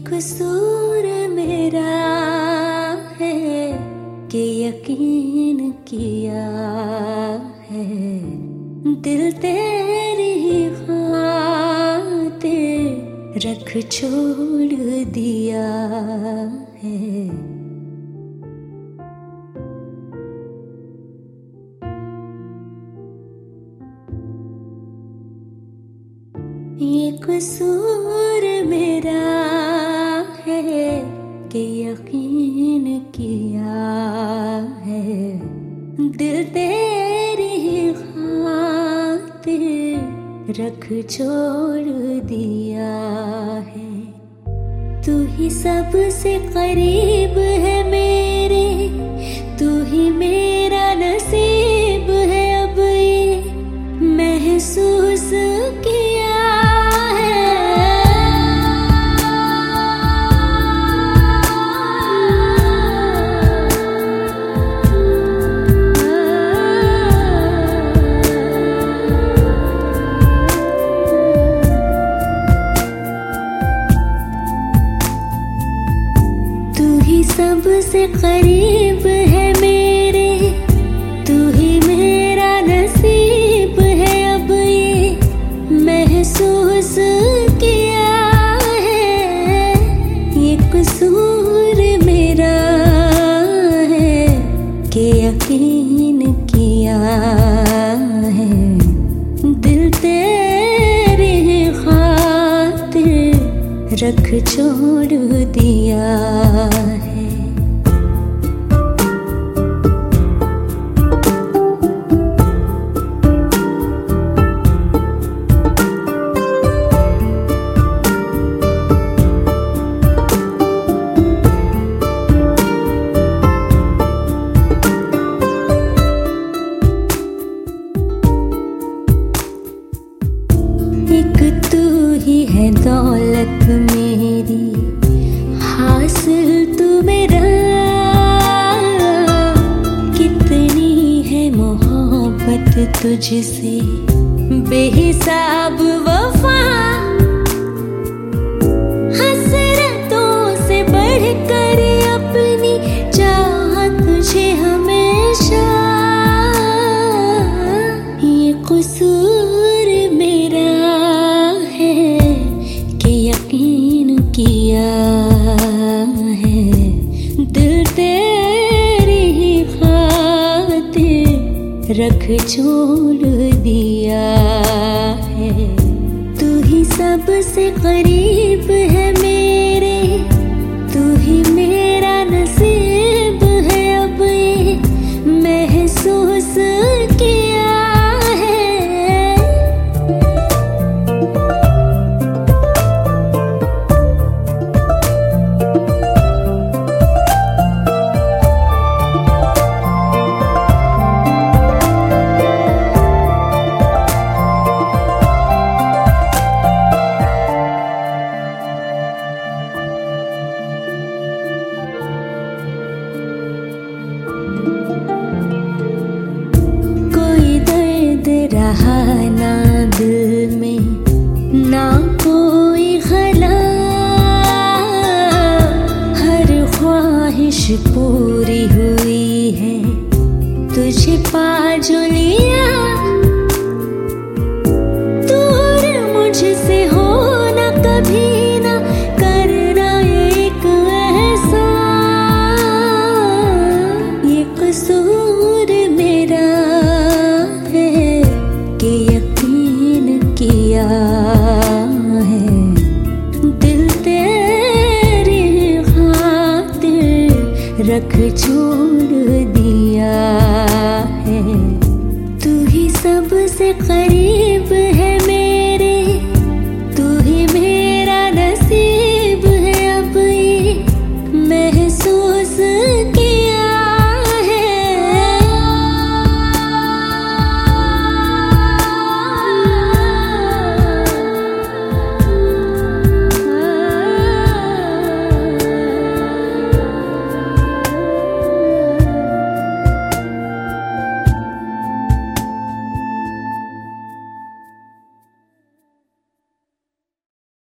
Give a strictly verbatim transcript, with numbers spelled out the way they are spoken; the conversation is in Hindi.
कसूर मेरा है कि यकीन किया है, दिल तेरी खातिर रख छोड़ दिया है। ये कसूर मेरा है कि यकीन किया है, दिल तेरी खातिर रख छोड़ दिया है। तू ही सबसे करीब है मेरे, तू ही मेरा नसीब है, अब ये महसूस किया। सबसे करीब है मेरे, तू ही मेरा नसीब है, अब ये महसूस किया है। ये कसूर मेरा है कि यकीन किया है, दिल तेरी खातिर रख छोड़ दिया है। एक तू ही है दौलत मेरी, हासिल तू मेरा, कितनी है मोहब्बत तुझसे बेहिसाब वफा, हसरतों से बढ़कर अपनी चाहत तुझे हमेशा। ये कसूर मेरा है कि यकीन किया है, दिल तेरी खातिर रख छोड़ दिया है। तू ही सबसे करीब है मेरे,